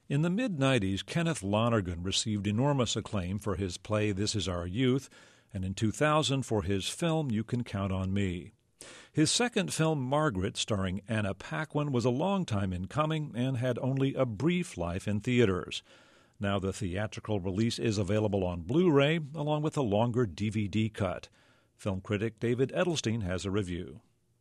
In the mid-90s, Kenneth Lonergan received enormous acclaim for his play This Is Our Youth, and in 2000 for his film You Can Count on Me. His second film, Margaret, starring Anna Paquin, was a long time in coming and had only a brief life in theaters. Now the theatrical release is available on Blu-ray, along with a longer DVD cut. Film critic David Edelstein has a review.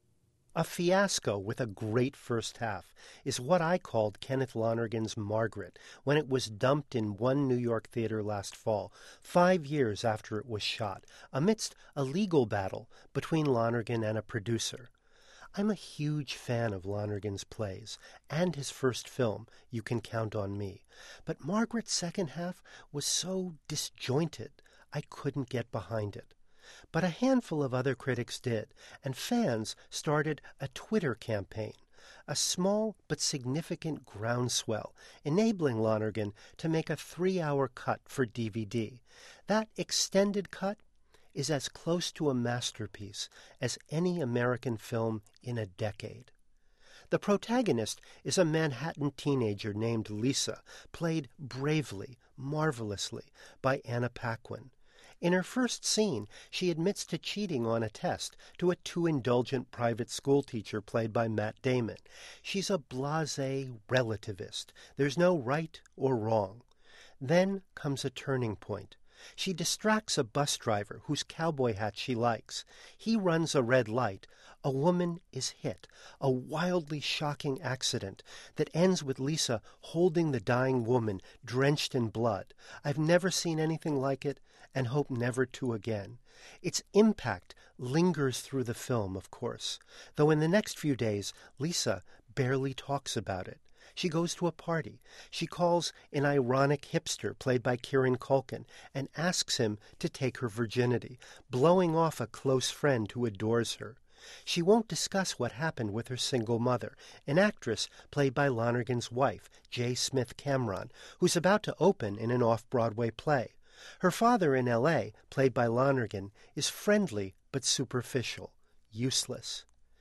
A fiasco with a great first half is what I called Kenneth Lonergan's Margaret when it was dumped in one New York theater last fall, 5 years after it was shot, amidst a legal battle between Lonergan and a producer. I'm a huge fan of Lonergan's plays and his first film, You Can Count on Me, but Margaret's second half was so disjointed I couldn't get behind it. But a handful of other critics did, and fans started a Twitter campaign, a small but significant groundswell, enabling Lonergan to make a 3-hour cut for DVD. That extended cut is as close to a masterpiece as any American film in a decade. The protagonist is a Manhattan teenager named Lisa, played bravely, marvelously by Anna Paquin. In her first scene, she admits to cheating on a test to a too indulgent private school teacher played by Matt Damon. She's a blasé relativist. There's no right or wrong. Then comes a turning point. She distracts a bus driver whose cowboy hat she likes. He runs a red light. A woman is hit. A wildly shocking accident that ends with Lisa holding the dying woman drenched in blood. I've never seen anything like it and hope never to again. Its impact lingers through the film, of course, though in the next few days Lisa barely talks about it. She goes to a party. She calls an ironic hipster played by Kieran Culkin and asks him to take her virginity, blowing off a close friend who adores her. She won't discuss what happened with her single mother, an actress played by Lonergan's wife, J. Smith Cameron, who's about to open in an off-Broadway play. Her father in L.A., played by Lonergan, is friendly but superficial, useless.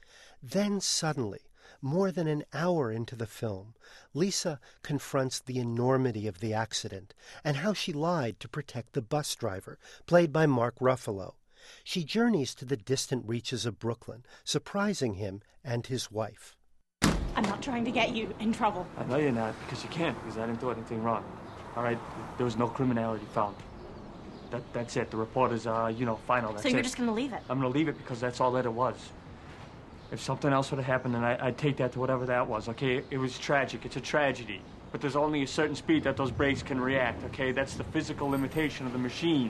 Then suddenly, more than an hour into the film, Lisa confronts the enormity of the accident and how she lied to protect the bus driver, played by Mark Ruffalo. She journeys to the distant reaches of Brooklyn, surprising him and his wife. I'm not trying to get you in trouble. I know you're not, because you can't, because I didn't do anything wrong. All right? There was no criminality found. That's it. The report is, final. That's so you're it. just going to leave it? I'm going to leave it because that's all that it was. If something else would have happened, then I'd take that to whatever that was, okay? It was tragic. It's a tragedy. But there's only a certain speed that those brakes can react, okay? That's the physical limitation of the machine.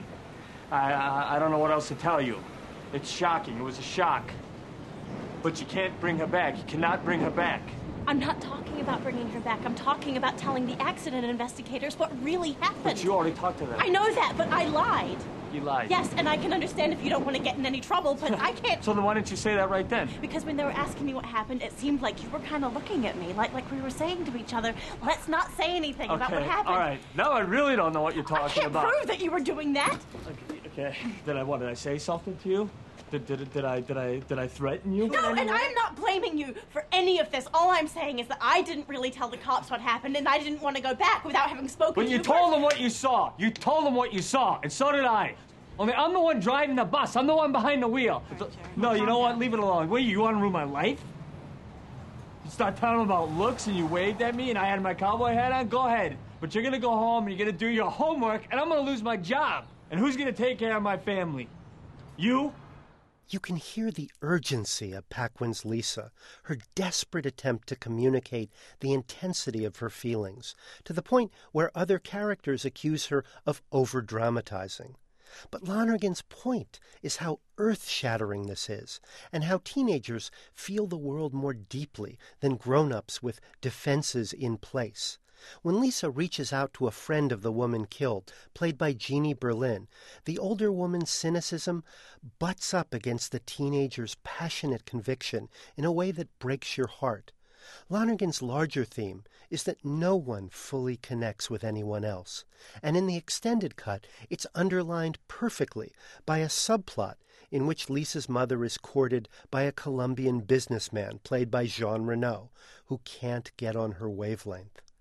I don't know what else to tell you. It's shocking. It was a shock. But you can't bring her back. You cannot bring her back. I'm not talking about bringing her back. I'm talking about telling the accident investigators what really happened. But you already talked to them. I know that, but I lied. You lied? Yes, and I can understand if you don't want to get in any trouble, but I can't... So then why didn't you say that right then? Because when they were asking me what happened, it seemed like you were kind of looking at me, like we were saying to each other, let's not say anything about what happened. All right. Now I really don't know what you're talking about. I can't prove that you were doing that. Okay. Did I say something to you? Did I threaten you? No, and I'm not blaming you for any of this. All I'm saying is that I didn't really tell the cops what happened, and I didn't want to go back without having spoken to you. But you told them what you saw. You told them what you saw, and so did I. Only I'm the one driving the bus. I'm the one behind the wheel. No, you know what? Leave it alone. Wait, you want to ruin my life? You start telling them about looks, and you waved at me, and I had my cowboy hat on? Go ahead. But you're going to go home, and you're going to do your homework, and I'm going to lose my job. And who's going to take care of my family? You? You can hear the urgency of Paquin's Lisa, her desperate attempt to communicate the intensity of her feelings, to the point where other characters accuse her of over-dramatizing. But Lonergan's point is how earth-shattering this is, and how teenagers feel the world more deeply than grown-ups with defenses in place. When Lisa reaches out to a friend of the woman killed, played by Jeannie Berlin, the older woman's cynicism butts up against the teenager's passionate conviction in a way that breaks your heart. Lonergan's larger theme is that no one fully connects with anyone else, and in the extended cut, it's underlined perfectly by a subplot in which Lisa's mother is courted by a Colombian businessman played by Jean Reno, who can't get on her wavelength.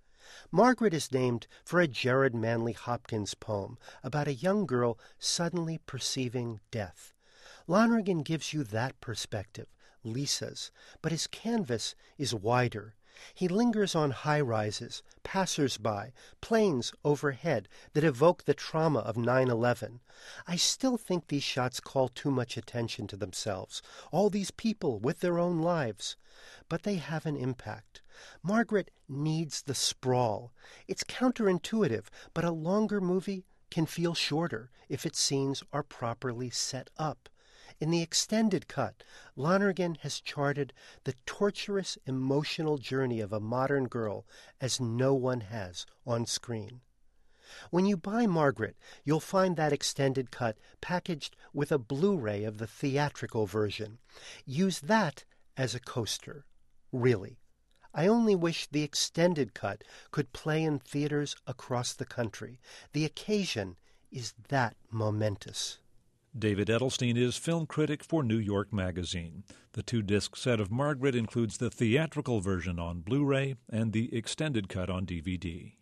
Margaret is named for a Jared Manley Hopkins poem about a young girl suddenly perceiving death. Lonergan gives you that perspective, Lisa's, but his canvas is wider. He lingers on high-rises, passers-by, planes overhead that evoke the trauma of 9/11. I still think these shots call too much attention to themselves, all these people with their own lives. But they have an impact. Margaret needs the sprawl. It's counterintuitive, but a longer movie can feel shorter if its scenes are properly set up. In the extended cut, Lonergan has charted the torturous emotional journey of a modern girl as no one has on screen. When you buy Margaret, you'll find that extended cut packaged with a Blu-ray of the theatrical version. Use that as a coaster. Really. I only wish the extended cut could play in theaters across the country. The occasion is that momentous. David Edelstein is film critic for New York Magazine. The 2-disc set of Margaret includes the theatrical version on Blu-ray and the extended cut on DVD.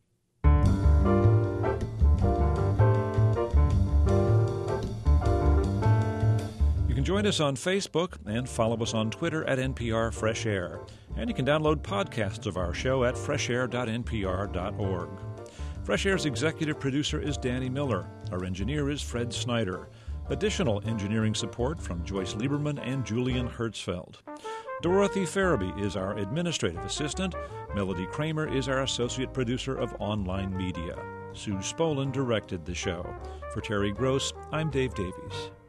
You can join us on Facebook and follow us on Twitter at NPR Fresh Air. And you can download podcasts of our show at freshair.npr.org. Fresh Air's executive producer is Danny Miller. Our engineer is Fred Snyder. Additional engineering support from Joyce Lieberman and Julian Hertzfeld. Dorothy Farabee is our administrative assistant. Melody Kramer is our associate producer of online media. Sue Spolin directed the show. For Terry Gross, I'm Dave Davies.